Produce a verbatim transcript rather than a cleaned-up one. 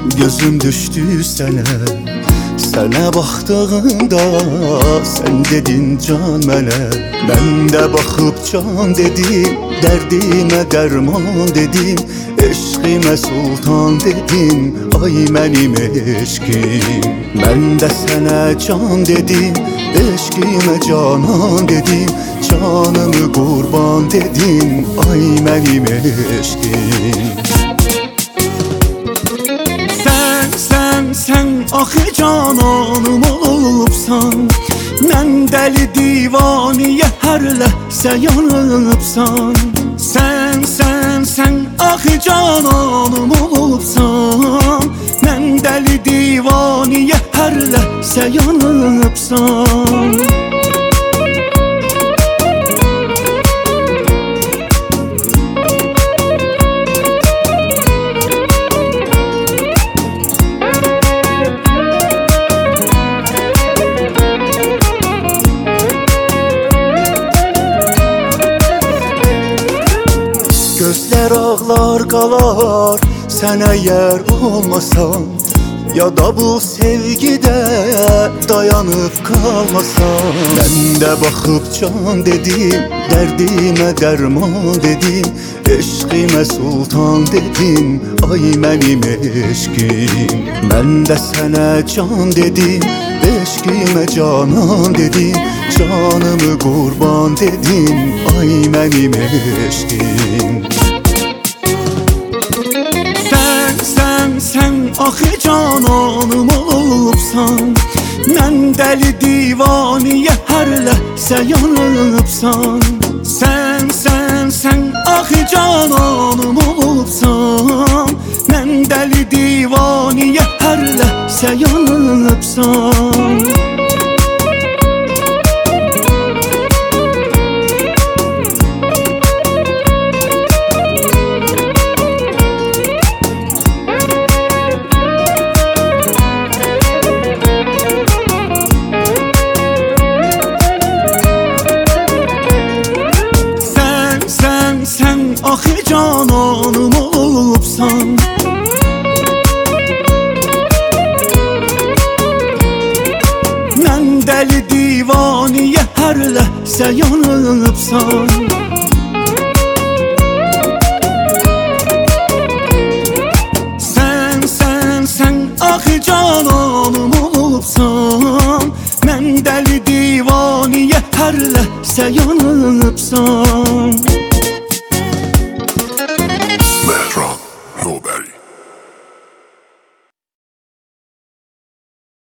gözüm düştü sənə. Sənə baxdığımda sən dedin can mənə. Mən də baxıb can dedim, dərdimə dərman dedim, eşqimə sultan dedim, ay mənim eşqim. Mən də sənə can dedim, eşqimə canan dedim, canımı qurban dedim, ay mənim eşqim. Sən, sən, sən axı cananım olubsan, mən dəli divaniyə hər ləhsə yanıbsan. Sən, sən, sən axı cananım olubsan, mən dəli divaniyə hər ləhsə yanıbsan. Gözler ağlar qalar, sən əgər olmasan, ya da bu sevgidə dayanıb qalmasan. Mən də baxıb can dedim, dərdimə dərman dedim, eşqimə sultan dedim, ay mənim eşqim. Mən də sənə can dedim, eşqimə canan dedim, canımı qurban dedim, ay mənim eşqim. Sən, sən, sən axı cananım olubsan, mən dəli divaniyə hər ləhsə yanıbsan. Sən, sən, sən axı cananım olubsan, mən dəli divaniyə hər ləhsə yanıbsan. Axı cananım olubsan, mən dəli divaniyə hər ləhsə yanıbsan. Sən, sən, sən axı cananım olubsan, mən dəli divaniyə hər ləhsə yanıbsan.